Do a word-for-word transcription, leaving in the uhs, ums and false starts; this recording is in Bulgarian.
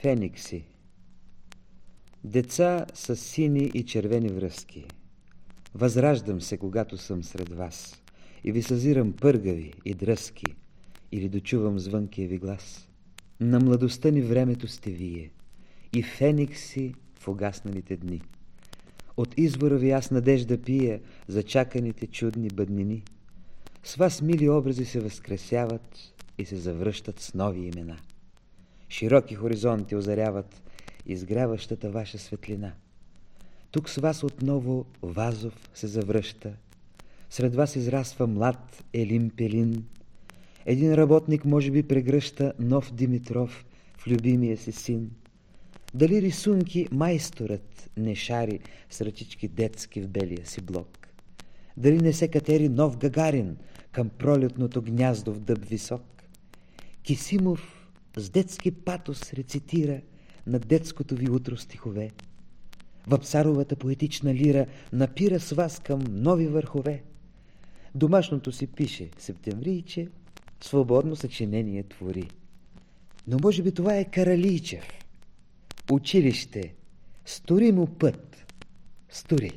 Феникси. Деца с сини и червени връзки. Възраждам се, когато съм сред вас и ви съзирам пъргави и дръзки, или дочувам звънкия ви глас. На младостта ни времето сте вие и феникси в угасналите дни. От извора ви аз надежда пия за чаканите чудни бъднини. С вас мили образи се възкресяват и се завръщат с нови имена. Широки хоризонти озаряват изгряващата ваша светлина. Тук с вас отново Вазов се завръща. Сред вас израства млад Елин Пелин. Един работник може би прегръща нов Димитров в любимия си син. Дали рисунки майсторът не шари с ръчички детски в белия си блок? Дали не се катери нов Гагарин към пролетното гняздо в дъб висок? Кисимов с детски патос рецитира на детското ви утро стихове. Вапсаровата поетична лира напира с вас към нови върхове. Домашното си пише септемврийче, свободно съчинение твори. Но може би това е Каралийчев. Училище, стори му път, стори.